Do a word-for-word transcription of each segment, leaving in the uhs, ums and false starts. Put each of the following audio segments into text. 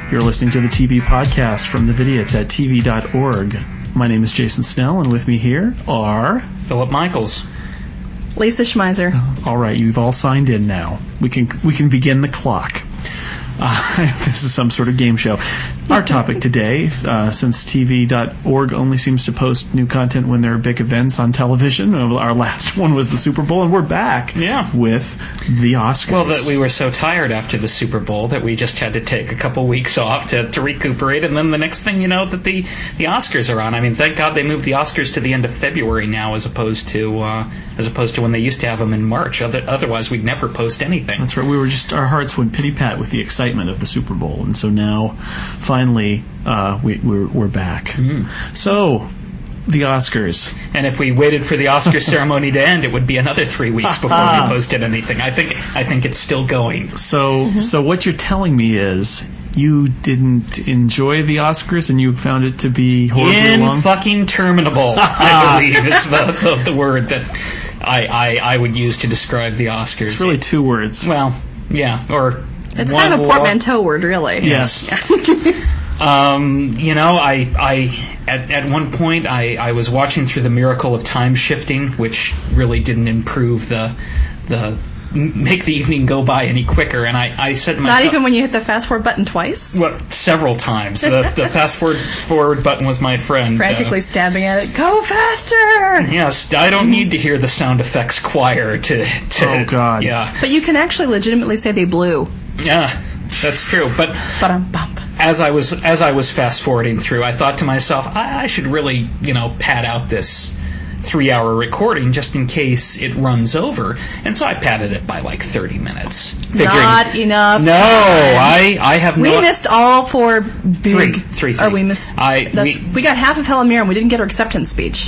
You're listening to the T V podcast from the Vidiots at T V dot org. My name is Jason Snell, and with me here are... Philip Michaels. Lisa Schmeiser. All right, you've all signed in now. We can we can begin the clock. Uh, this is some sort of game show. Our topic today, uh, since T V dot org only seems to post new content when there are big events on television, our last one was the Super Bowl, and we're back yeah. with the Oscars. Well, that we were so tired after the Super Bowl that we just had to take a couple weeks off to, to recuperate, and then the next thing you know, that the, the Oscars are on. I mean, thank God they moved the Oscars to the end of February now, as opposed to uh, as opposed to when they used to have them in March. Other, otherwise, we'd never post anything. That's right. We were just our hearts went pity pat with the excitement of the Super Bowl, and so now, finally, uh, we, we're we're back. Mm. So, the Oscars. And if we waited for the Oscar ceremony to end, it would be another three weeks before we posted anything. I think I think it's still going. So, mm-hmm. so what you're telling me is you didn't enjoy the Oscars, and you found it to be horribly long? In-fucking terminable, I believe, is the, the, the word that I, I, I would use to describe the Oscars. It's really two words. Well, yeah, or... It's kind of a portmanteau word, really. Yes. um, you know, I, I at, at one point I, I was watching through the miracle of time shifting, which really didn't improve the the make the evening go by any quicker. And I, I said to myself, not even when you hit the fast forward button twice? Well, several times. The, the fast forward forward button was my friend. Frantically uh, stabbing at it. Go faster! Yes, I don't need to hear the sound effects choir to. to oh God! Yeah. But you can actually legitimately say they blew. Yeah, that's true. But Ba-dum-bum. as I was as I was fast forwarding through, I thought to myself, I, I should really, you know, pad out this three-hour recording just in case it runs over, and so I padded it by like thirty minutes. Figuring, Not enough. No, time. I I have we no. We missed all four big. Three, three, three. Oh, we missed. I that's, we, we got half of Helen Mirren. We didn't get her acceptance speech.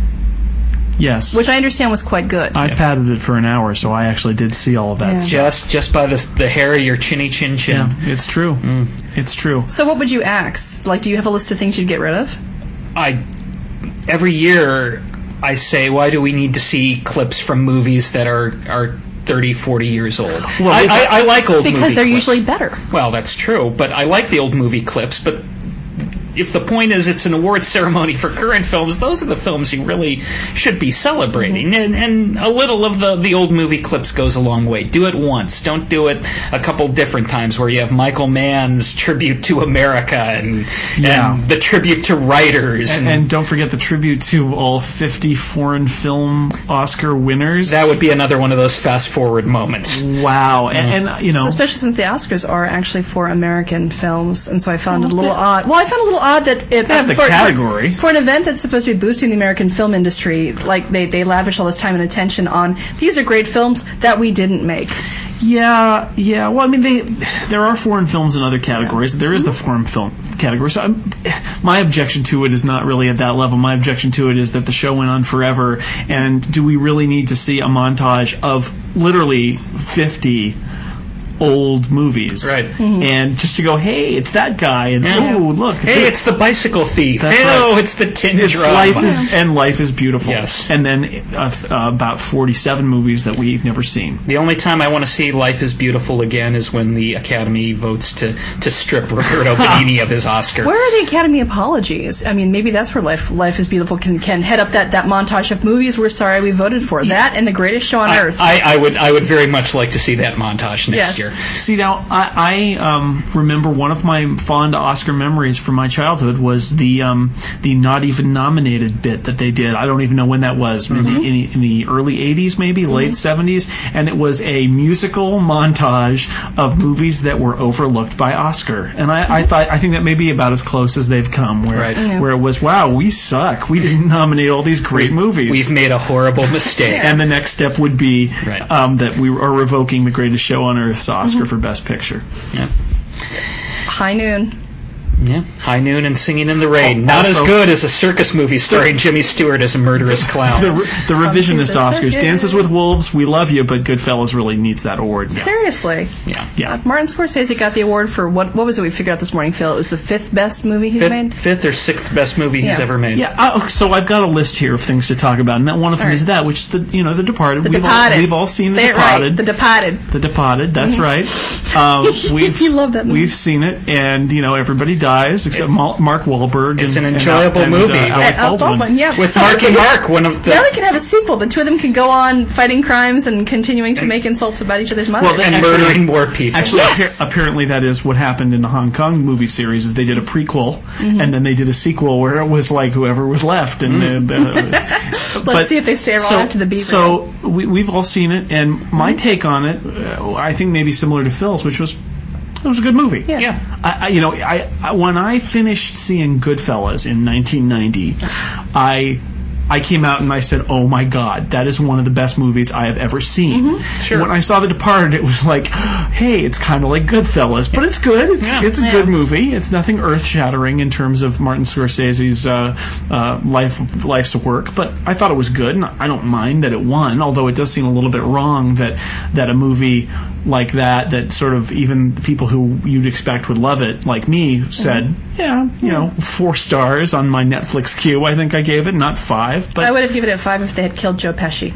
Yes. Which I understand was quite good. I yeah. padded it for an hour, so I actually did see all of that. Yeah. Just just by the the hair of your chinny chin chin. Yeah, it's true. Mm. It's true. So what would you axe? Like, do you have a list of things you'd get rid of? I every year I say, why do we need to see clips from movies that are are thirty, forty years old? Well, I, I, I like old movie clips. Because they're usually better. Well, that's true, but I like the old movie clips, but if the point is it's an award ceremony for current films, those are the films you really should be celebrating. Mm-hmm. And, and a little of the, the old movie clips goes a long way. Do it once. Don't do it a couple different times where you have Michael Mann's tribute to America and, yeah. and the tribute to writers. And, and, and don't forget the tribute to all fifty foreign film Oscar winners. That would be another one of those fast-forward moments. Wow. Mm-hmm. And, and, you know... So especially since the Oscars are actually for American films, and so I found it a little odd. Well, I found it a little odd that it have the for, category for, for an event that's supposed to be boosting the American film industry, like they, they lavish all this time and attention on these are great films that we didn't make. Yeah, yeah. Well, I mean, they there are foreign films in other categories. Yeah. There is mm-hmm. the foreign film category. So I'm, my objection to it is not really at that level. My objection to it is that the show went on forever, and do we really need to see a montage of literally fifty old movies, right? Mm-hmm. And just to go, hey, it's that guy, and yeah. oh, look, hey, it's the bicycle thief. That's hey, right. Oh, it's the tin it's drum. Life is and life is beautiful. Yes, and then uh, uh, about forty-seven movies that we've never seen. The only time I want to see Life is Beautiful again is when the Academy votes to to strip Roberto Benigni of his Oscar. Where are the Academy apologies? I mean, maybe that's where Life Life is Beautiful can can head up that, that montage of movies we're sorry we voted for. Yeah. That and The Greatest Show on I, Earth. I, I would I would very much like to see that montage next yes. year. See now. I, I um, remember one of my fond Oscar memories from my childhood was the um, the not even nominated bit that they did. I don't even know when that was. Maybe mm-hmm. in, the, in the early eighties, maybe mm-hmm. late seventies, and it was a musical montage of movies that were overlooked by Oscar. And I, mm-hmm. I thought I think that may be about as close as they've come, where right. mm-hmm. where it was, wow, we suck. We didn't nominate all these great we, movies. We've made a horrible mistake. yeah. And the next step would be right. um, that we are revoking The Greatest Show on Earth's Oscar mm-hmm. for Best Picture. Yeah. High noon. Yeah, High Noon and Singing in the Rain. Not Also- as good as a circus movie starring Jimmy Stewart as a murderous clown. The, the revisionist the Oscars. circus. Dances with Wolves, we love you, but Goodfellas really needs that award. Yeah. Seriously. Yeah. Yeah. Uh, Martin Scorsese got the award for what? What was it we figured out this morning, Phil? It was the fifth best movie he's Fifth, made. fifth or sixth best movie he's Yeah. ever made. Yeah, uh, so I've got a list here of things to talk about, and that one of them All is right. that, which is the you know the Departed. The we've Departed. all we've all seen Say the it right. Departed. The Departed. The Departed. That's right. Um, we've You love that movie. We've seen it, and you know everybody dies except Ma- Mark Wahlberg. It's and, an and, enjoyable and, movie. Uh, Alec Uh, Baldwin. Baldwin, yeah. With So Marky they- Mark, one of the... Now they can have a sequel. The two of them can go on fighting crimes and continuing to make insults about each other's mothers. Well, and Actually- murdering more people. Actually, Yes! appar- apparently that is what happened in the Hong Kong movie series. Is they did a prequel, Mm-hmm. and then they did a sequel where it was like whoever was left. And uh, Let's but- see if they stay around so, after the beat. So we, we've all seen it, and Mm-hmm. my take on it, uh, I think maybe similar to Phil's, which was it was a good movie. Yeah. Yeah. I, I, you know, I, I when I finished seeing Goodfellas in nineteen ninety, I I came out and I said, "Oh my God, that is one of the best movies I have ever seen." Sure. When I saw The Departed, it was like, "Hey, it's kind of like Goodfellas, but it's good. It's Yeah. it's a Yeah. good movie. It's nothing earth-shattering in terms of Martin Scorsese's uh, uh, life life's work, but I thought it was good, and I don't mind that it won. Although it does seem a little bit wrong that that a movie like that, that sort of even the people who you'd expect would love it, like me, said, yeah, you know, four stars on my Netflix queue. I think I gave it, not five, but I would have given it a five if they had killed Joe Pesci.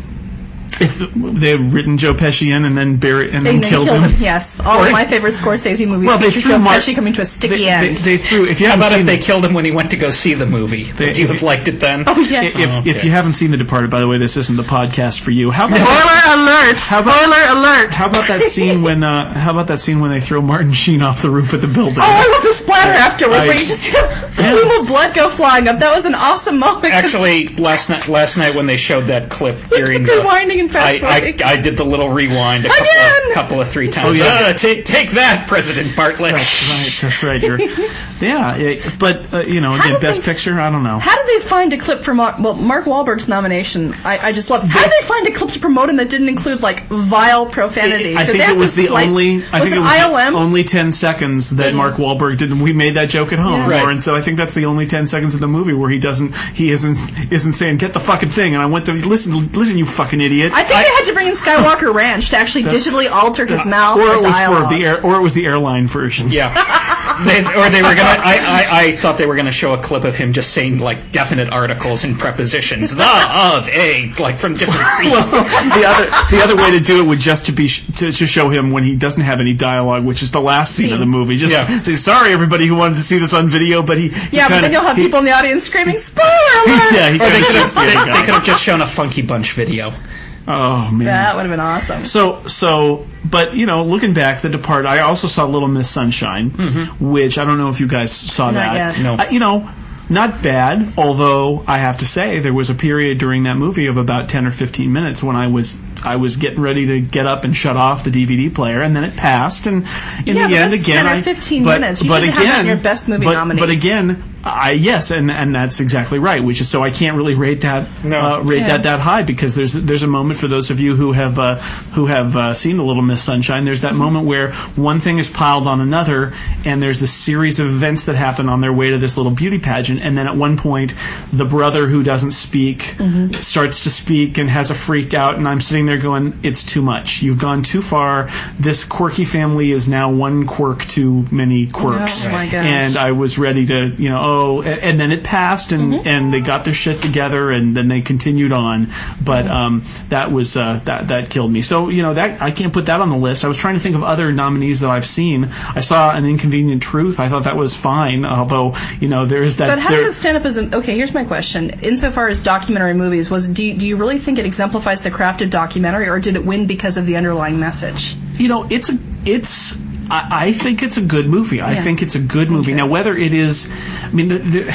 if they had written Joe Pesci in and then buried and then And then killed, killed him. him. Yes, all Or- of my favorite Scorsese movies Well, they feature threw Joe Mark- Pesci coming to a sticky They, end. they, they threw. If you How haven't about seen if they the- killed him when he went to go see the movie? They- Would you have liked it then? oh yes. If, Oh, if okay. you haven't seen The Departed, by the way, this isn't the podcast for you. How about Spoiler alert! How about- Spoiler alert! how about that scene when uh, how about that scene when they throw Martin Sheen off the roof of the building? Oh, I love the splatter afterwards I- where you just see a plume of blood go flying up. That was an awesome moment. 'cause Actually, last night last night when they showed that clip we during kept the... rewinding and fast I, forwarding. I, I did the little rewind a couple Again! of, couple of three times. Oh, yeah. Uh, take, take that, President Bartlett. That's right. That's right. You're, yeah, it, but uh, you know, How again, did Best they- Picture. I don't know. How did they find a clip for Mark, well, Mark Wahlberg's nomination? I, I just love. How did they find a clip to promote him that didn't include like vile profanity? I Did think they have it was to, the like- only. I was think it it was I L M? the only ten seconds that Mhm. Mark Wahlberg did. We made that joke at home, Yeah. Right. Lauren. So I think that's the only ten seconds of the movie where he doesn't. He isn't isn't saying "get the fucking thing." And I went to listen. Listen, you fucking idiot. I think they had to bring in Skywalker Ranch to actually That's- digitally alter his mouth or or it was dialogue. for the air, or it was the airline version. Yeah. They, or they were gonna. I, I, I thought they were gonna show a clip of him just saying like definite articles and prepositions, the, of, a, like from different scenes. Well, the other the other way to do it would just to be sh- to, to show him when he doesn't have any dialogue, which is the last scene of the movie. Just Yeah. say, sorry everybody who wanted to see this on video, but he, he yeah, but kinda, then you'll have he, people in the audience screaming, "Spoiler alert!" yeah, he Or they kinda could have shoots the they, other they guy. could have just shown a Funky Bunch video. Oh man. That would have been awesome. So, so, but you know, looking back, The Departed. I also saw Little Miss Sunshine, which I don't know if you guys saw Not that. yet. No. Uh, you know, not bad. Although I have to say, there was a period during that movie of about ten or fifteen minutes when I was I was getting ready to get up and shut off the D V D player, and then it passed. And in Yeah, the but end, that's again, ten or I fifteen but, minutes. You but should have again, that in your best movie but, nominees. but again, I yes, and and that's exactly right. Which is so I can't really rate that No. uh, rate Yeah. that that high because there's there's a moment for those of you who have uh, who have uh, seen The Little Miss Sunshine. There's that moment where one thing is piled on another, and there's this series of events that happen on their way to this little beauty pageant, and then at one point, the brother who doesn't speak Mm-hmm. starts to speak and has a freak out, and I'm sitting there going, "It's too much. You've gone too far. This quirky family is now one quirk too many quirks." Oh, my gosh. And I was ready to, you know, oh, and, and then it passed, and, Mm-hmm. and they got their shit together, and then they continued on. But um, that was uh, that that killed me. So you know that I can't put that on the list. I was trying to think of other nominees that I've seen. I saw An Inconvenient Truth. I thought that was fine, although you know there is that. But how there, does it stand up as an, okay, here's my question. Insofar as documentary movies, was do you, do you really think it exemplifies the craft of documentary, or did it win because of the underlying message? you know, it's a, it's. I, I think it's a good movie. I Yeah. think it's a good movie. Okay. Now, whether it is, I mean, the, the,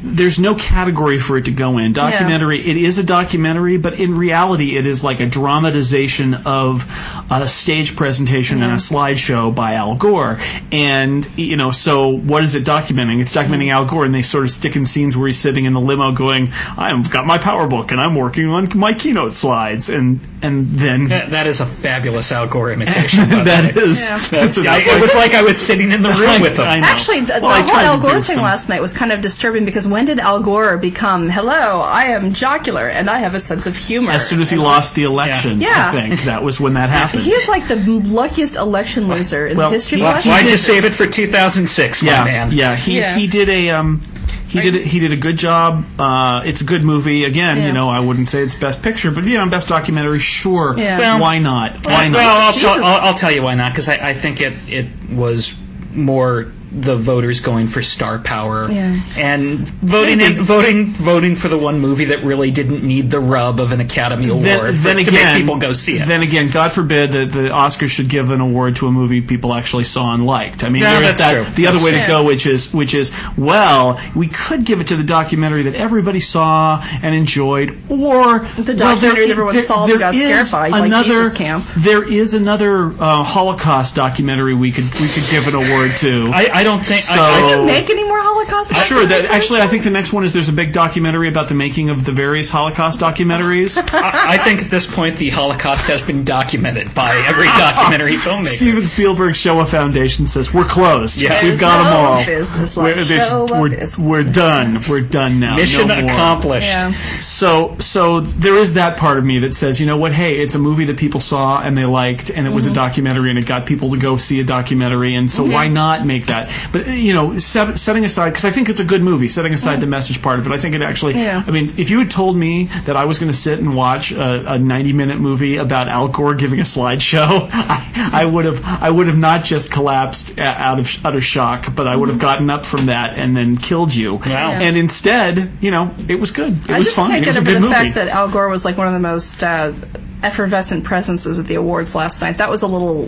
there's no category for it to go in. Documentary, yeah. It is a documentary, but in reality, it is like a dramatization of a stage presentation yeah. and a slideshow by Al Gore. And, you know, so what is it documenting? It's documenting Al Gore, and they sort of stick in scenes where he's sitting in the limo going, I've got my PowerBook, and I'm working on my keynote slides. And and then... That, that is a fabulous Al Gore imitation. That is. Yeah. That's I, it was like I was sitting in the room with him. I know. Actually, the, well, the whole Al Gore thing some... last night was kind of disturbing because when did Al Gore become, hello, I am jocular and I have a sense of humor? As soon as he and lost the election, yeah. I think. That was when that happened. He is like the luckiest election loser in well, the history he, of elections. Why'd you save it for two thousand six, yeah, my man? Yeah, he, yeah. he did a... Um, He did it, he did a good job. Uh, it's a good movie. Again, yeah. you know, I wouldn't say it's best picture, but yeah, best documentary, sure. Yeah. Well, why not? Why not? Well, I'll, tell, I'll, I'll tell you why not, because I, I think it it was more the voters going for star power yeah. and voting in, voting voting for the one movie that really didn't need the rub of an Academy Award then, for, then to again, make people go see it. Then again, God forbid that the Oscars should give an award to a movie people actually saw and liked. I mean, No, there is that's that true. the other That's way true. to go, which is which is well, we could give it to the documentary that everybody saw and enjoyed, or The well, documentary there, that everyone there, saw and there got is scared by, like another, Jesus Camp. There is another uh, Holocaust documentary we could we could give an award to. I, I don't think. So- I, I, Did you make any more Holocaust? Sure. That, documentaries? actually, I think the next one is there's a big documentary about the making of the various Holocaust documentaries. I, I think at this point the Holocaust has been documented by every documentary filmmaker. Steven Spielberg's Shoah Foundation says we're closed. Yeah. We've got There's them no all. business like we're, it's- Shoah we're, business. we're done. We're done now. Mission no more. accomplished. Yeah. So, so there is that part of me that says, you know what? Hey, it's a movie that people saw and they liked, and it was Mm-hmm. a documentary, and it got people to go see a documentary, and so Mm-hmm. why not make that? But you know, set, setting aside, because I think it's a good movie. Setting aside Mm-hmm. the message part of it, I think it actually. Yeah. I mean, if you had told me that I was going to sit and watch a, a ninety-minute movie about Al Gore giving a slideshow, I, I would have, I would have not just collapsed a- out of utter shock, but I would have gotten up from that and then killed you. Wow. Yeah. And instead, you know, it was good. It I was just fun. can't It get was a over good the movie. fact that Al Gore was like one of the most uh, effervescent presences at the awards last night. That was a little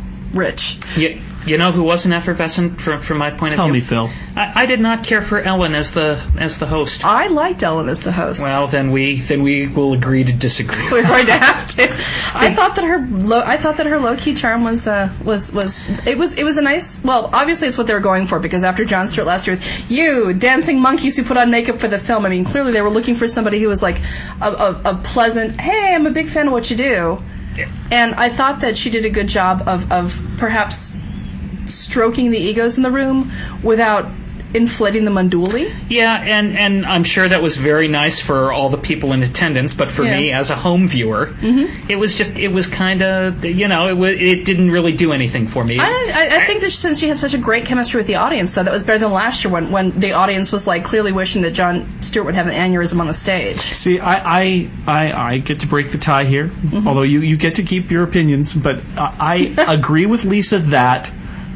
rich. You, you know who wasn't effervescent from, from my point Tell of view? me, Phil. I, I did not care for Ellen as the as the host. I liked Ellen as the host. Well, then we then we will agree to disagree. We're going to have to. I thought that her low, I thought that her low key charm was uh, was was it was it was a nice. Well, obviously it's what they were going for because after Jon Stewart last year, you dancing monkeys who put on makeup for the film. I mean, clearly they were looking for somebody who was like a, a, a pleasant. Hey, I'm a big fan of what you do. Yeah. And I thought that she did a good job of of perhaps stroking the egos in the room without inflating them unduly. Yeah, and, and I'm sure that was very nice for all the people in attendance, but for Yeah. me as a home viewer, Mm-hmm. it was just it was kind of you know it was, it didn't really do anything for me. I, I, I think that since she had such a great chemistry with the audience, though, that was better than last year when, when the audience was like clearly wishing that Jon Stewart would have an aneurysm on the stage. See, I, I, I, I get to break the tie here, Mm-hmm. although you, you get to keep your opinions, but I, I agree with Lisa that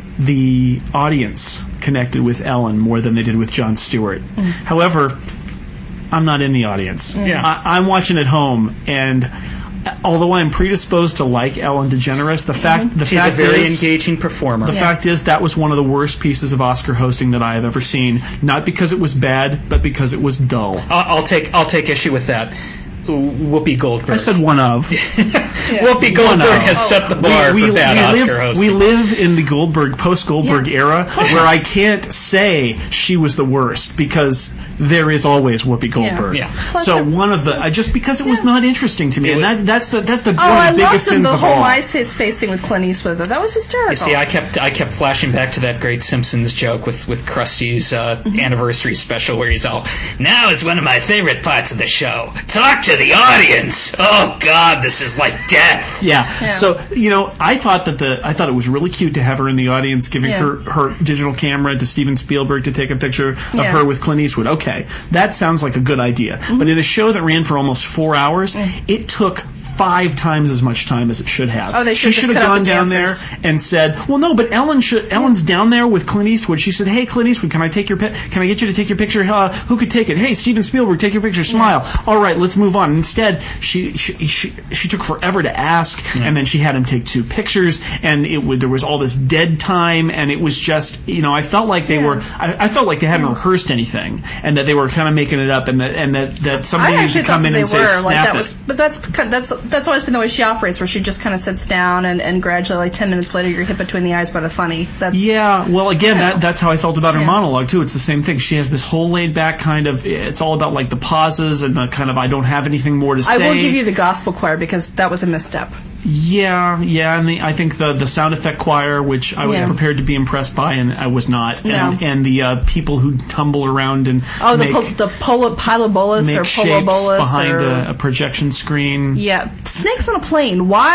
the audience connected with Ellen more than they did with Jon Stewart. Mm. However, I'm not in the audience. Yeah. I, I'm watching at home, and although I'm predisposed to like Ellen DeGeneres, the fact the She's fact a very is, engaging performer. The Yes. fact is, that was one of the worst pieces of Oscar hosting that I have ever seen. Not because it was bad, but because it was dull. I'll, I'll take I'll take issue with that. Whoopi Goldberg. I said one of. Whoopi Goldberg One of. has set the bar we, for we, bad we Oscar live, hosting. we live in the Goldberg, post-Goldberg Yeah. era where I can't say she was the worst because there is always Whoopi Goldberg. Yeah. Plus So the- one of the, I just because it was Yeah. not interesting to me, It and was- that, that's the that's the Oh, one I of the loved biggest him, sins the of whole all. MySpace face thing with Clint Eastwood. That was hysterical. You see, I kept I kept flashing back to that great Simpsons joke with with Krusty's uh, Mm-hmm. anniversary special where he's all, "Now is one of my favorite parts of the show. Talk to the audience. Oh God, this is like death." Yeah. Yeah. So you know, I thought that the I thought it was really cute to have her in the audience, giving Yeah. her her digital camera to Steven Spielberg to take a picture of Yeah. her with Clint Eastwood. Okay, that sounds like a good idea. Mm-hmm. But in a show that ran for almost four hours, Mm. it took five times as much time as it should have. Oh, they she should should just have cut out gone the down dancers. there and said, "Well, no, but Ellen should. Ellen's down there with Clint Eastwood." She said, "Hey, Clint Eastwood, can I take your pi- can I get you to take your picture? Uh, who could take it? Hey, Steven Spielberg, take your picture. Smile. All right, let's move on." Instead, she she she, she took forever to ask, and then she had him take two pictures, and it would there was all this dead time, and it was just you know I felt like they Yeah. were I, I felt like they hadn't rehearsed anything, and and that they were kind of making it up, and that and that, that somebody I needs to actually come thought in that and they say, were snap like that it. was, but that's that's that's always been the way she operates, where she just kind of sits down and, and gradually, like ten minutes later, you're hit between the eyes by the funny. That's Yeah, well, again, Yeah. that that's how I felt about her Yeah. monologue too. It's the same thing. She has this whole laid back kind of. It's all about like the pauses and the kind of I don't have anything more to I say. will give you the gospel choir because that was a misstep. Yeah, yeah, and the, I think the the sound effect choir, which I was Yeah. prepared to be impressed by, and I was not, No. and, and the uh, people who tumble around and Oh, the make, pol- the polo, pilobolus make or shapes polobolus behind or a, a projection screen. yeah, snakes on a plane. Why?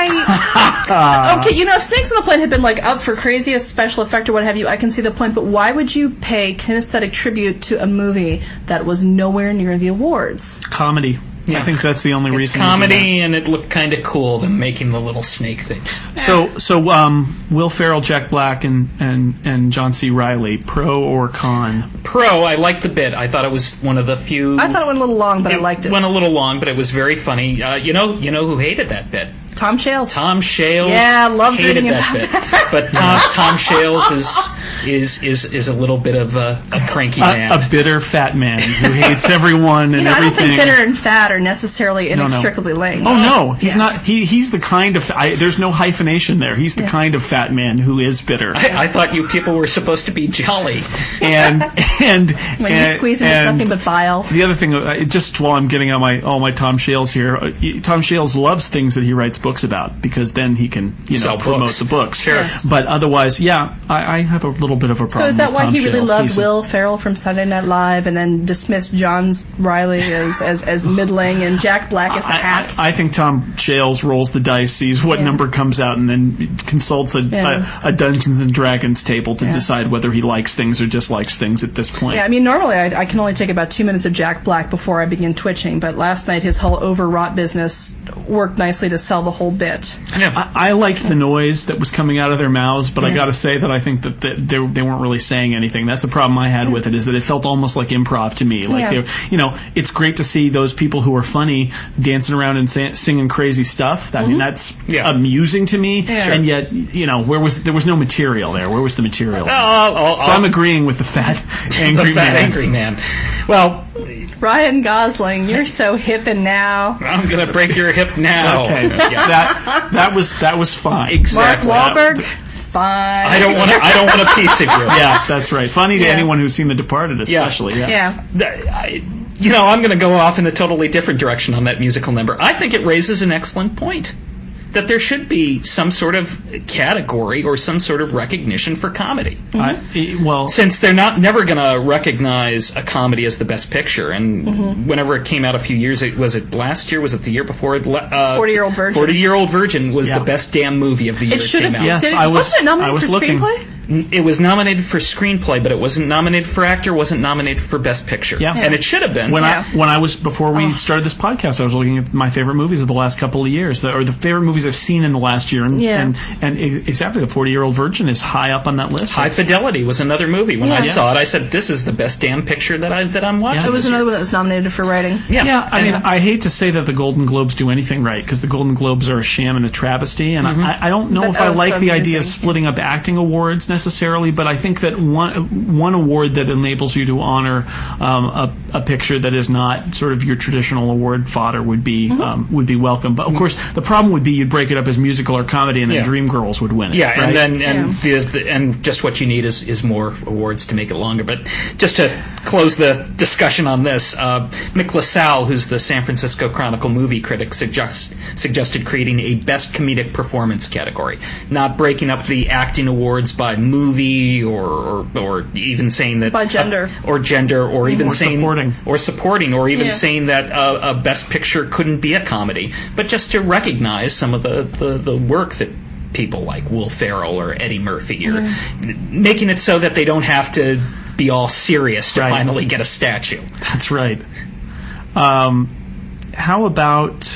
Okay, you know, if snakes on a plane had been like up for craziest special effect or what have you, I can see the point. But why would you pay kinesthetic tribute to a movie that was nowhere near the awards? Comedy. Yeah. I think that's the only It's reason. to do comedy, and it looked kind of cool, them making the little snake things. that. So, so um, Will Ferrell, Jack Black, and, and, and John C. Reilly, pro or con? Pro, I liked the bit. I thought it was one of the few. I thought it went a little long, but I liked it. Went a little long, but it was very funny. Uh, you know, you know who hated that bit? Tom Shales. Tom Shales. Yeah, loved hated reading that about bit. But Tom Tom Shales is is is is a little bit of a, a cranky man. A, a bitter fat man who hates everyone and You know, I don't everything. think bitter and fat are necessarily no. inextricably linked. Oh no, he's Yeah. not. He he's the kind of. I, there's no hyphenation there. He's the Yeah. kind of fat man who is bitter. I, I thought you people were supposed to be jolly. and and When you and, squeeze him, it's and nothing but bile. The other thing, uh, just while I'm getting on my all my Tom Shales here, uh, he- Tom Shales loves things that he writes books about because then he can you know Sell promote books. the books. Sure. Yes. But otherwise, yeah, I, I have a little bit of a problem. So is that with why Tom he really Shales. loved He's a- Will Ferrell from Saturday Night Live and then dismissed John Riley as, as, as middling and Jack Black as the I, hack? I, I think Tom Shales rolls the dice, sees what Yeah. number comes out, and then consults a, Yeah. a, a Dungeons and Dragons table to Yeah. decide whether he likes things or dislikes things at this point. Yeah, I mean, normally I, I can only take about two minutes of Jack Black before I begin twitching, but last night his whole overwrought business worked nicely to sell the whole bit. I, I liked the noise that was coming out of their mouths, but I Yeah. got to say that I think that, that they, they weren't really saying anything. That's the problem I had with it, is that it felt almost like improv to me. Like, Yeah. they were, you know, it's great to see those people who are funny dancing around and sa- singing crazy stuff. I mean, that's Yeah. amusing to me. Yeah. And yet, you know, where was there was no material there? Where was the material? Oh, oh, So I'm agreeing with the fat, angry the fat man. angry man. Well, Ryan Gosling, you're so hip and now. I'm gonna break your hip now. Okay, Yeah. that that was that was fine. Exactly. Mark Wahlberg, fine. I don't want. I don't want a piece of you. Yeah, that's right. Funny to Yeah. anyone who's seen The Departed, especially. Yes. Yeah. Th- I- You know, I'm going to go off in a totally different direction on that musical number. I think it raises an excellent point. That there should be some sort of category or some sort of recognition for comedy. I, e- well, Since they're not never going to recognize a comedy as the best picture, and Mm-hmm. whenever it came out a few years, was it last year? Was it the year before? It, uh, forty-Year-Old Virgin. forty-Year-Old Virgin was Yeah. the best damn movie of the year It it, should came have. out. Yes, Did it, I was- wasn't it nominated I was for looking. screenplay? It was nominated for screenplay, but it wasn't nominated for actor. Wasn't nominated for best picture. Yeah. And it should have been. when Yeah. I when I was before we Oh. started this podcast, I was looking at my favorite movies of the last couple of years, the, or the favorite movies I've seen in the last year, and Yeah. and, and e- exactly, The forty-Year-Old Virgin is high up on that list. High That's- Fidelity was another movie. When I Yeah. saw it, I said, "This is the best damn picture that I that I'm watching." Yeah. It was this another year. one that was nominated for writing. Yeah. Yeah, I mean, And- I hate to say that the Golden Globes do anything right, because the Golden Globes are a sham and a travesty, and I, I don't know But if I oh, like so the idea of amusing. splitting up acting awards necessarily, but I think that one one award that enables you to honor um, a, a picture that is not sort of your traditional award fodder would be Mm-hmm. um, would be welcome. But of course, the problem would be you'd break it up as musical or comedy, and then Yeah. Dreamgirls would win it. Yeah, right? and then and Yeah. the, the and just what you need is, is more awards to make it longer. But just to close the discussion on this, uh, Mick LaSalle, who's the San Francisco Chronicle movie critic, suggest, suggested creating a best comedic performance category, not breaking up the acting awards by movie or or, or even saying that By gender. uh, or gender or even Or saying supporting. or supporting or even Yeah. saying that uh, a best picture couldn't be a comedy, but just to recognize some of the, the, the work that people like Will Ferrell or Eddie Murphy, or making it so that they don't have to be all serious to Right. finally get a statue. That's right. Um, how about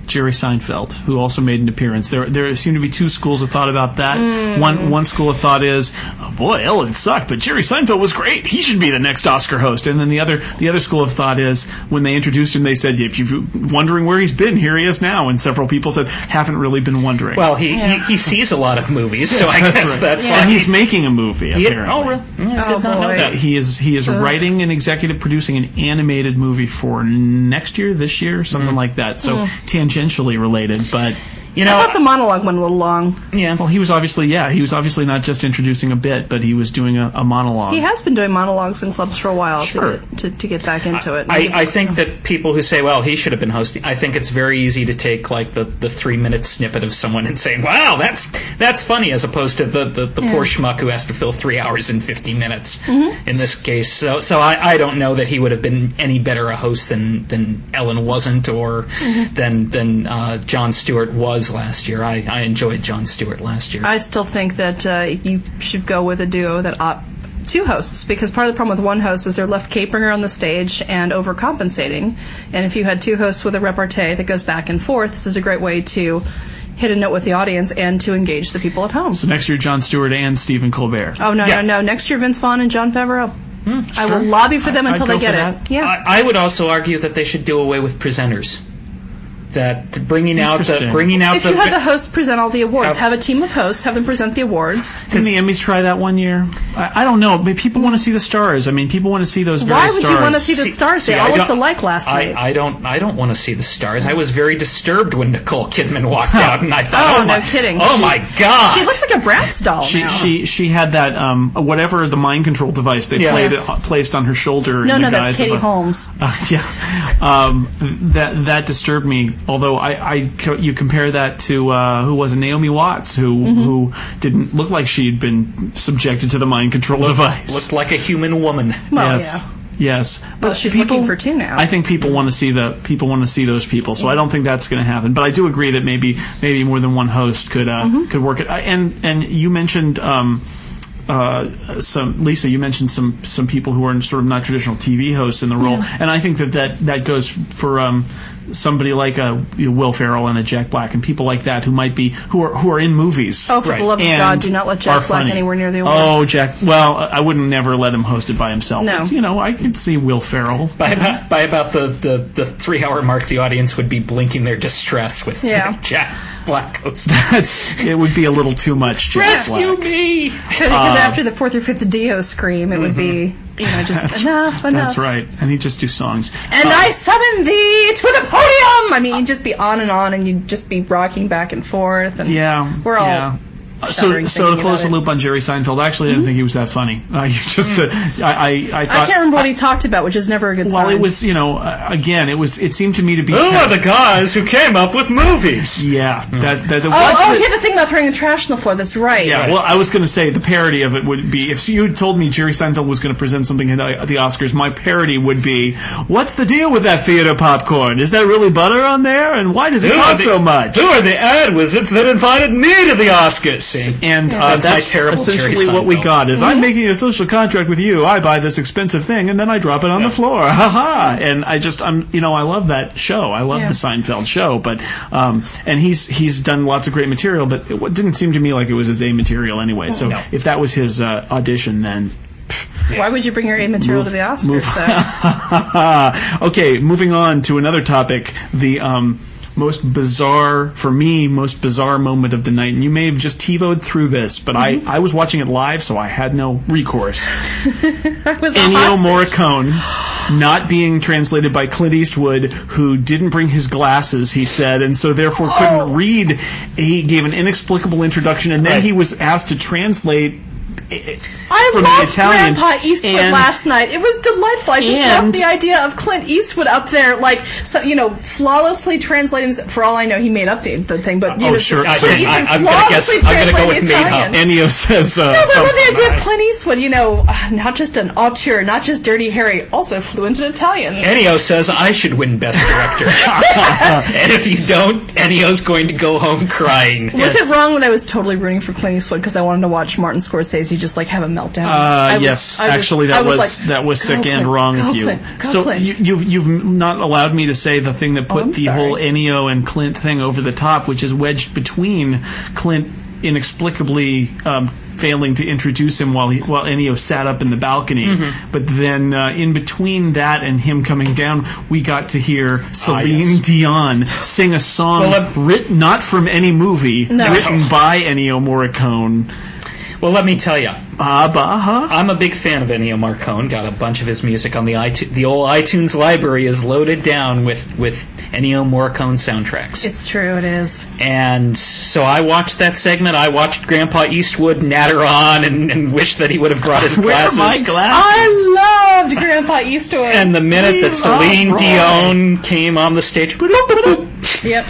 Jerry Seinfeld, who also made an appearance. There there seem to be two schools of thought about that. Mm. One one school of thought is, oh boy, Ellen sucked, but Jerry Seinfeld was great. He should be the next Oscar host. And then the other the other school of thought is, when they introduced him, they said, if you're wondering where he's been, here he is now. And several people said, haven't really been wondering. Well, he yeah. he, he sees a lot of movies, so yes, I guess right. that's yeah. why and he's, he's making a movie. Apparently, oh, really? I oh, did not know that. He is he is Ugh. writing and executive producing an animated movie for next year, this year, something mm. like that. So mm. tangentially related, but. You know, I thought the monologue went a little long. Yeah. Well, he was obviously, yeah, he was obviously not just introducing a bit, but he was doing a, a monologue. He has been doing monologues in clubs for a while sure. to, get, to to get back into it. I, I think that people who say, well, he should have been hosting, I think it's very easy to take like the, the three minute snippet of someone and saying, wow, that's that's funny, as opposed to the, the, the yeah. poor schmuck who has to fill three hours and fifty minutes mm-hmm. in this case. So so I, I don't know that he would have been any better a host than, than Ellen wasn't, or mm-hmm. than, than uh, Jon Stewart was last year. I I enjoyed Jon Stewart last year. I still think that uh, you should go with a duo that ought two hosts, because part of the problem with one host is they're left capering around the stage and overcompensating. And if you had two hosts with a repartee that goes back and forth, this is a great way to hit a note with the audience and to engage the people at home. So next year, Jon Stewart and Stephen Colbert. Oh, no, yeah. no, no. Next year, Vince Vaughn and Jon Favreau. Hmm, I sure. will lobby for them I, until I'd they get it. That. Yeah. I, I would also argue that they should do away with presenters. That bringing out the bringing out if the you have the hosts present all the awards, have, have a team of hosts, have them present the awards. Didn't the Emmys try that one year? I, I don't know. But people want to see the stars. I mean, people want to see those very stars. Why would stars. you want to see the see, stars? They see, all looked alike last I, night. I don't. I don't want to see the stars. I was very disturbed when Nicole Kidman walked out, and I thought, oh, oh my, no kidding. Oh she, my God. She looks like a Bratz doll she, now. She she had that um whatever the mind control device they yeah. played it, placed on her shoulder. No, in no, the that's Katie a, Holmes. Uh, yeah, um, that that disturbed me. Although I, I you compare that to uh, who was it, Naomi Watts, who mm-hmm. who didn't look like she'd been subjected to the mind control Look, device. Looked like a human woman. Well, yes. yeah. Yes, but well, she's people, looking for two now. I think people want to see the people want to see those people, so I don't think that's going to happen. But I do agree that maybe maybe more than one host could uh, mm-hmm. could work it. And and you mentioned. Um, Uh, some Lisa, you mentioned some some people who are sort of not traditional T V hosts in the role, yeah. and I think that that, that goes for um, somebody like a you know, Will Ferrell and a Jack Black and people like that who might be who are who are in movies. Oh, for right. the love of God, do not let Jack Black funny. anywhere near the awards. Oh, Jack. Well, I wouldn't never let him host it by himself. No. But, you know, I could see Will Ferrell. By about, by about the, the, the three hour mark, the audience would be blinking their distress with yeah. Jack Black hosting. That's it would be a little too much. Jack Rescue Black. me! Because uh, after the fourth or fifth Dio scream, it mm-hmm. would be, you know, just that's, enough, enough. That's right. And he'd just do songs. And uh, I summon thee to the podium! I mean, you'd just be on and on, and you'd just be rocking back and forth. And yeah. We're all. Yeah. So, so to close the loop on Jerry Seinfeld, actually, I didn't mm-hmm. think he was that funny. Uh, you just, uh, I, I, I thought. I can't remember what he talked about, which is never a good well, sign. Well, it was, you know, uh, again, it was. It seemed to me to be. Who are the guys who came up with movies? Yeah, mm. that. that oh, oh, he had the thing about throwing the trash on the floor. That's right. Yeah. Right. Well, I was going to say the parody of it would be if you had told me Jerry Seinfeld was going to present something at the, the Oscars, my parody would be, "What's the deal with that theater popcorn? Is there really butter on there? And why does it who cost the, so much? Who are the ad wizards that invited me to the Oscars?" And yeah. uh, that's, that's my terrible essentially what we got is mm-hmm. I'm making a social contract with you. I buy this expensive thing and then I drop it on yeah. the floor. Ha ha. And I just I'm you know I love that show. I love yeah. the Seinfeld show. But um and he's he's done lots of great material, but it didn't seem to me like it was his A material anyway. So no. if that was his uh, audition, then. Yeah. Why would you bring your A material move, to the Oscars? Though? Okay, moving on to another topic. The um. most bizarre, for me, most bizarre moment of the night. And you may have just TiVo'd through this, but mm-hmm. I, I was watching it live, so I had no recourse. I was Ennio Morricone, not being translated by Clint Eastwood, who didn't bring his glasses, he said, and so therefore couldn't oh. read. He gave an inexplicable introduction, and then right. he was asked to translate I from loved the Italian. Grandpa Eastwood and, last night. It was delightful. I just and, loved the idea of Clint Eastwood up there, like, so, you know, flawlessly translating. For all I know, he made up the, the thing, but you oh, know, sure. just, I, I, I'm going to guess. I'm going to go with made up. Ennio says. Uh, no, but I love the idea of Clint Eastwood. You know, uh, not just an auteur, not just Dirty Harry, also fluent in Italian. Ennio says I should win Best Director, and if you don't, Ennio's going to go home crying. Was yes. it wrong when I was totally rooting for Clint Eastwood because I wanted to watch Martin Scorsese just like have a meltdown? Uh, I was, yes, I was, actually, that I was, was like, that was sick Clint, and wrong go of you. Clint, go so Clint. you, you've you've not allowed me to say the thing that put Oh, I'm the sorry. whole Ennio and Clint thing over the top, which is wedged between Clint inexplicably um, failing to introduce him while he, while Ennio sat up in the balcony. Mm-hmm. But then uh, in between that and him coming down, we got to hear Celine yes. Dion sing a song Well, uh, written not from any movie, No. written by Ennio Morricone. Well, let me tell you, Baha. I'm a big fan of Ennio Morricone. Got a bunch of his music on the iTunes. The old iTunes library is loaded down with with Ennio Morricone soundtracks. It's true, it is. And so I watched that segment. I watched Grandpa Eastwood natter on and, and wish that he would have brought his Where are glasses. my glasses? I loved Grandpa Eastwood. And the minute We that Celine love Roy. Dion came on the stage, Yep.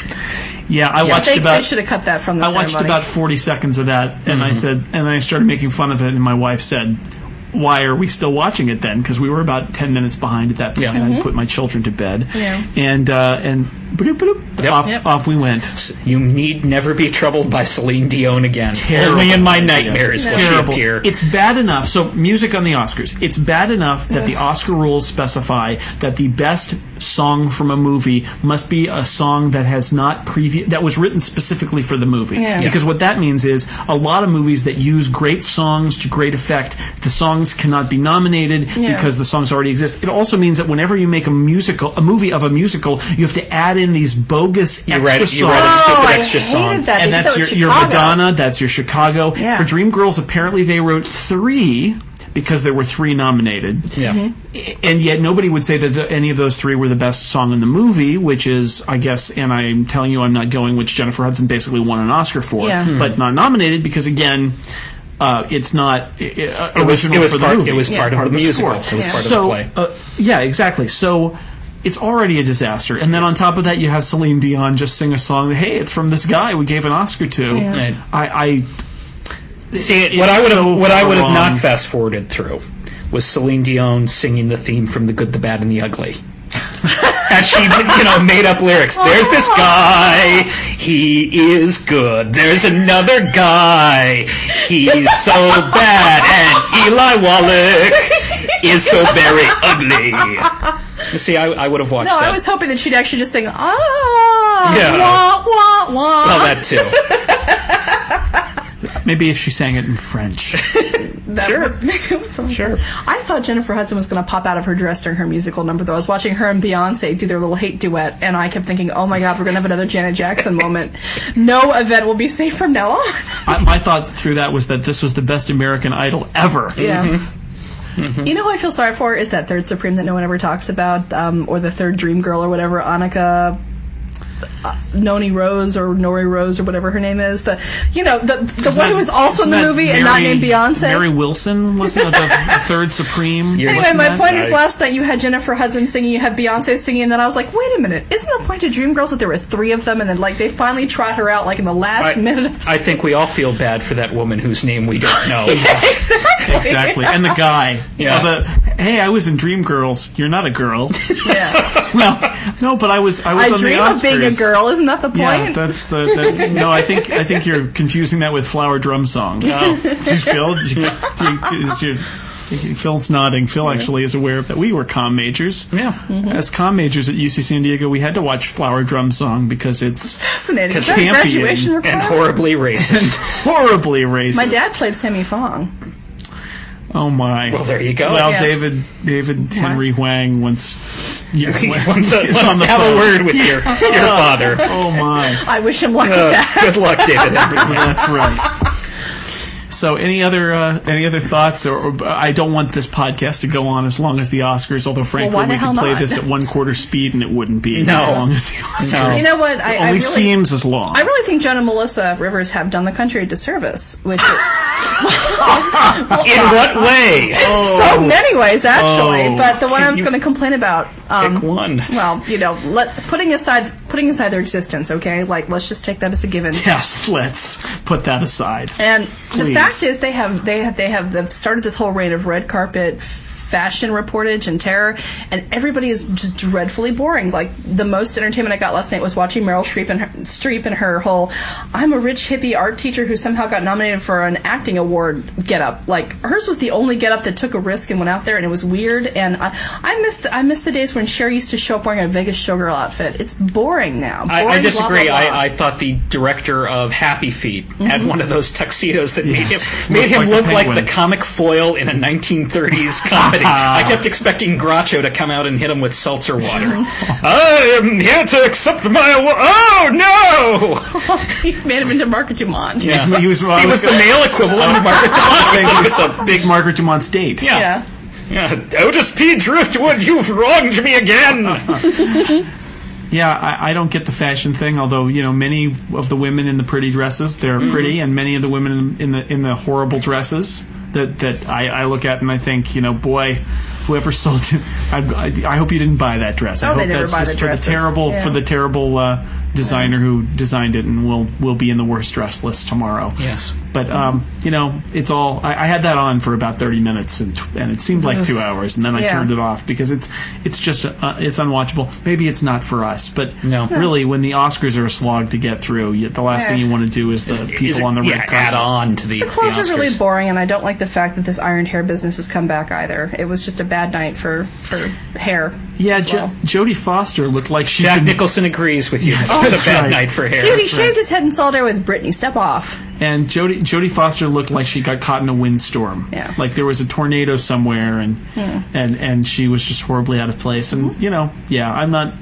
Yeah, I I watched think they about should have cut that from the I watched ceremony. about forty seconds of that, and Mm-hmm. I said, and I started making fun of it, and my wife said, "Why are we still watching it then?" Because we were about ten minutes behind at that point. Yeah. and I put my children to bed, Yeah. and uh, and bloop, bloop, Yep. off Yep. off we went. you need never be troubled by Celine Dion again. Terrible Only in my idea. nightmares will she Terrible. appear. It's bad enough. So music on the Oscars. It's bad enough that the Oscar rules specify that the best song from a movie must be a song that has not previous that was written specifically for the movie. Yeah. Because what that means is a lot of movies that use great songs to great effect, the songs cannot be nominated Yeah. because the songs already exist. It also means that whenever you make a musical, a movie of a musical, you have to add in these bogus You extra write- you songs. write a Oh, stupid I extra hated song. that. And They did that's that your, with your Chicago. Madonna, that's your Chicago. Yeah. For Dreamgirls, apparently they wrote three because there were three nominated. Yeah. Mm-hmm. And yet nobody would say that the, any of those three were the best song in the movie, which is, I guess, and I'm telling you I'm not going, which Jennifer Hudson basically won an Oscar for, Yeah. Hmm. but not nominated because, again, uh, it's not uh, It was, original it was for the part. movie. It was Yeah. part of Part the of the musical. score. It was Yeah. part so, of the play. Uh, yeah, exactly. So it's already a disaster. And then on top of that, you have Celine Dion just sing a song that, hey, it's from this guy we gave an Oscar to. Yeah. Right. I, I See, it's what I would have so what I far would have wrong. not fast forwarded through was Celine Dion singing the theme from The Good, the Bad, and the Ugly. And she, you know, made up lyrics. There's this guy, he is good. There's another guy, he's so bad. And Eli Wallach is so very ugly. You see, I, I would have watched No, that. I was hoping that she'd actually just sing, ah, Yeah. wah, wah, wah. Well, that too. maybe if she sang it in French. That Sure. would make it sound Sure. good. I thought Jennifer Hudson was going to pop out of her dress during her musical number, though. I was watching her and Beyonce do their little hate duet, and I kept thinking, oh my God, we're going to have another Janet Jackson moment. No event will be safe from now on. I, my thought through that was that this was the best American Idol ever. Yeah. Mm-hmm. You know who I feel sorry for is that third Supreme that no one ever talks about, um, or the third Dream Girl or whatever, Annika uh, Noni Rose or Nori Rose or whatever her name is. The you know the the Isn't one that- who was also in isn't the that movie and not Mary- named Beyonce. Mary Wilson wasn't it the, the third Supreme? You're- Anyway, Wasn't my that? point is, Right. last night you had Jennifer Hudson singing, you had Beyonce singing, and then I was like, wait a minute, isn't the point of Dreamgirls that there were three of them, and then like they finally trot her out like in the last I, minute of I think we all feel bad for that woman whose name we don't know. exactly. Exactly. And the guy. Yeah. Oh, the, hey, I was in Dreamgirls. You're not a girl. Yeah. Well, no, but I was I was I on dream the Oscars. of being a girl, isn't that the point? Yeah, that's the that's no. I think I think you're confusing that with Flower Drum Song. Oh. Is Phil? Is your, is your, Phil's nodding. Phil actually is aware of that. We were comm majors. Yeah. As comm majors at U C San Diego, we had to watch Flower Drum Song because it's Fascinating. Is that a campy graduation and- And requirement? horribly racist. horribly racist. My dad played Sammy Fong. Oh my. Well, there you go. Well, Yes. David David Henry Huang once. You Let's, uh, let's have a word with your, your father. Oh my. I wish him luck with Uh, that. good luck, David. Henry. That's right. So, any other uh, any other thoughts? Or, or I don't want this podcast to go on as long as the Oscars. Although, frankly, why the we hell could play not? this at one quarter speed and it wouldn't be No. as long as the Oscars. No. You know what? I, It I only really, seems as long. I really think Joan and Melissa Rivers have done the country a disservice. Which In what way? so many ways, actually. Oh. But the one I was You- going to complain about. Um, Pick one. Well, you know, let putting aside putting aside their existence, okay? Like, let's just take that as a given. Yes, let's put that aside. And the Please. fact is, they have they have, they have they've started this whole reign of red carpet fashion reportage and terror, and everybody is just dreadfully boring. Like, the most entertainment I got last night was watching Meryl Streep and her, Streep and her whole "I'm a rich hippie art teacher who somehow got nominated for an acting acting award getup. Like hers was the only getup that took a risk and went out there, and it was weird. And I, I miss the, I miss the days when Cher used to show up wearing a Vegas showgirl outfit. It's boring now. Boring, I, I disagree. blah, blah, blah. I, I thought the director of Happy Feet mm-hmm. had one of those tuxedos that Yes. made him made him Looked like look a like penguin. the comic foil in a nineteen thirties comedy. I kept expecting Groucho to come out and hit him with seltzer water. I am here to accept my award. Oh no! He made him into Margaret Dumont. Yeah. He was, he was the male equivalent of Margaret he Dumont. was a big Margaret Dumont's date. Yeah. Yeah. Yeah. Otis P. Driftwood, you've wronged me again. Yeah, I, I don't get the fashion thing. Although you know, many of the women in the pretty dresses, they're Mm-hmm. pretty, and many of the women in the in the horrible dresses that that I, I look at and I think, you know, boy, whoever sold it, I, I, I hope you didn't buy that dress. I Oh, hope they never that's buy just the for dresses. the terrible Yeah. for the terrible uh, designer who designed it, and will will be in the worst dress list tomorrow. Yes. But um, you know, it's all. I, I had that on for about thirty minutes, and and it seemed like two hours, and then I Yeah. turned it off because it's it's just uh, it's unwatchable. Maybe it's not for us, but No. really, when the Oscars are a slog to get through, you, the last Yeah. thing you want to do is the people Is it- on the red yeah, carpet. add on to the, The clothes the are really Oscars. boring, and I don't like the fact that this ironed hair business has come back either. It was just a bad night for, for hair. Yeah, as well. jo- Jodie Foster looked like she Jack could, Nicholson agrees with you. Yes, This was that's a bad right. night for hair. Dude, he That's shaved right. his head in solidarity with Britney. Step off. and Jodie Jodie Foster looked like she got caught in a windstorm. Yeah. Like there was a tornado somewhere, and Yeah. and and she was just horribly out of place. And Mm-hmm. you know, yeah, I'm not.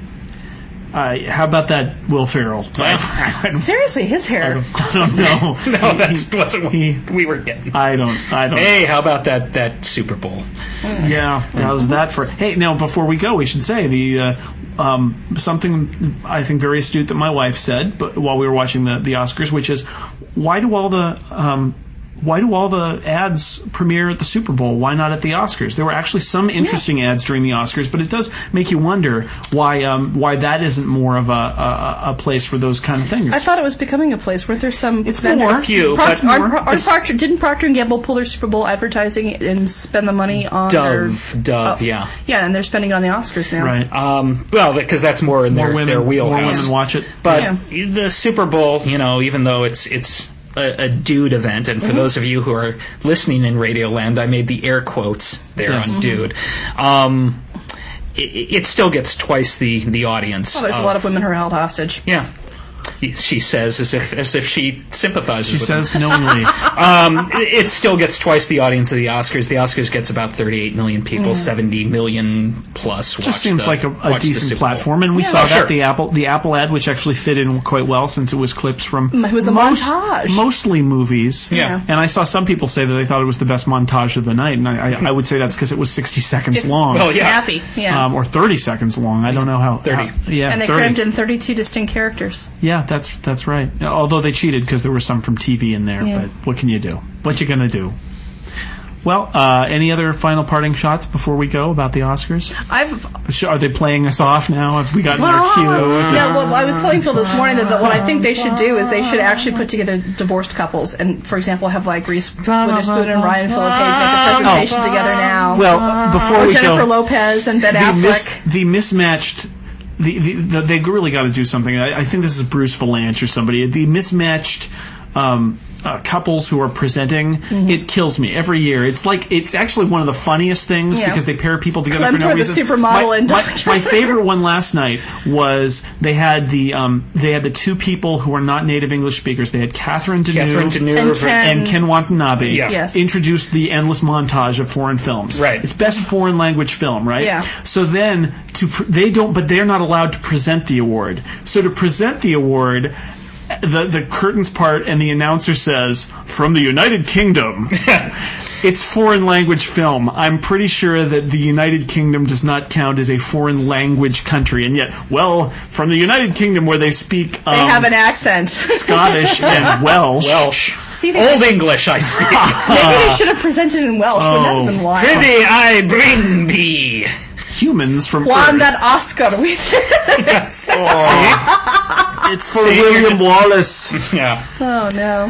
Uh, how about that Will Ferrell? I, I, Seriously, his hair. I don't know. No, that wasn't what He- we were getting. I don't. I don't. Hey, how about that that Super Bowl? Yeah, that was that for. Hey, now before we go, we should say the uh, um, something I think very astute that my wife said, but while we were watching the the Oscars, which is why do all the um, why do all the ads premiere at the Super Bowl? Why not at the Oscars? There were actually some interesting ads during the Oscars, but it does make you wonder why um, why that isn't more of a, a a place for those kind of things. I thought it was becoming a place. Weren't there some? It's vendor- more. A few, Proct- but are- more. are Procter, didn't Procter and Gamble pull their Super Bowl advertising and spend the money on Dove, their, Dove, oh, yeah. Yeah, and they're spending it on the Oscars now. Right. Um, well, because that's more in More their, women, their wheelhouse. more women watch it. But Yeah. the Super Bowl, you know, even though it's it's a, a dude event, and for Mm-hmm. those of you who are listening in Radioland, I made the air quotes there Yes. on dude. Um, it, it still gets twice the the audience. Oh, there's a lot of women who are held hostage. Yeah. She says as if as if she sympathizes She with them. says knowingly. Um, it, it still gets twice the audience of the Oscars. The Oscars gets about thirty-eight million people, seventy million plus. Just watch seems the, like a, a watch the decent Super Bowl. platform, and we Yeah. saw Oh, that sure. the Apple the Apple ad, which actually fit in quite well since it was clips from It was a most, montage. mostly movies. Yeah. And I saw some people say that they thought it was the best montage of the night, and I, I, I would say that's because it was sixty seconds long, well, yeah. Snappy. Yeah. um, or thirty seconds long. I don't know how. thirty. how- yeah, and they thirty. crammed in thirty-two distinct characters. Yeah, that's that's right. Although they cheated because there were some from T V in there, Yeah. but what can you do? What you gonna do? Well, uh, any other final parting shots before we go about the Oscars? I've Sh- Are they playing us off now? Have we gotten well, our cue? yeah. Well, I was telling Phil this morning that, that what I think they should do is they should actually put together divorced couples, and for example, have like Reese Witherspoon and Ryan Phillippe make a presentation together now. Well, before or we Jennifer go, Lopez and Ben the, Affleck. mis- the mismatched. The, the, the, they really got to do something. I, I think this is Bruce Valanche or somebody. The mismatched um, uh, couples who are presenting, Mm-hmm. it kills me every year. It's like it's actually one of the funniest things Yeah. because they pair people together Clemper, for no the reason. supermodel, my, and my, Doctor my favorite one last night was they had the um, they had the two people who are not native English speakers. They had Catherine Deneuve, Catherine Deneuve And Ken- and Ken Watanabe Yeah. Yes. introduced the endless montage of foreign films. Right. It's best foreign language film, right? Yeah. So then to pr- they don't, but they're not allowed to present the award. So to present the award, the the curtains part and the announcer says from the United Kingdom. It's foreign language film. I'm pretty sure that the United Kingdom does not count as a foreign language country, and yet, well, from the United Kingdom where they speak um, they have an accent. Scottish and Welsh. Welsh. See, they- Old English, I speak. Maybe they should have presented in Welsh. Wouldn't that have been wild? Prithee, I bring thee. Humans from Won Earth. that Oscar with. Oh, it's for See, you're William just- Wallace. Yeah. Oh no.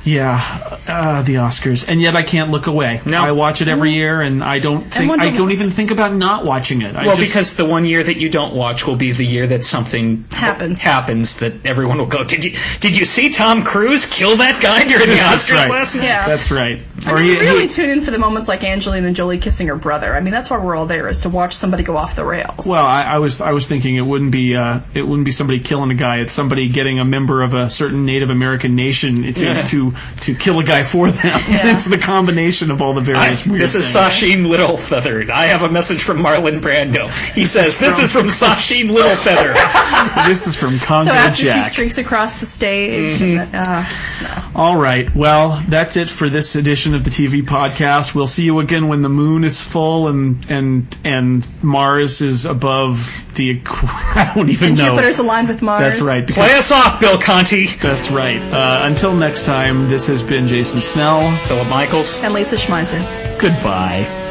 Yeah, uh, the Oscars, and yet I can't look away. No. I watch it every year, and I don't think Wonder I Woman- don't even think about not watching it. I Well, just, because the one year that you don't watch will be the year that something Happens. happens that everyone will go, did you did you see Tom Cruise kill that guy during the That's Oscars right. last night? Yeah. that's right. I mean, really tune in for the moments like Angelina Jolie kissing her brother. I mean, that's why we're all there, is to watch somebody go off the rails. Well, I, I was I was thinking it wouldn't be uh, it wouldn't be somebody killing a guy. It's somebody getting a member of a certain Native American nation to Yeah. to, to kill a guy for them. Yeah. It's the combination of all the I, various weird this is things. Sasheen Littlefeather. I have a message from Marlon Brando. He says, this is from Sasheen Littlefeather. This is from Congo so after Jack. she streaks across the stage, Mm-hmm. and, uh, All right. Well, that's it for this edition of the T V podcast. We'll see you again when the moon is full and and and Mars is above the. equ- I don't even and know. Jupiter's aligned with Mars. That's right. because- Play us off, Bill Conti. That's right. Uh, until next time, this has been Jason Snell. Philip Michaels. And Lisa Schmeisser. Goodbye.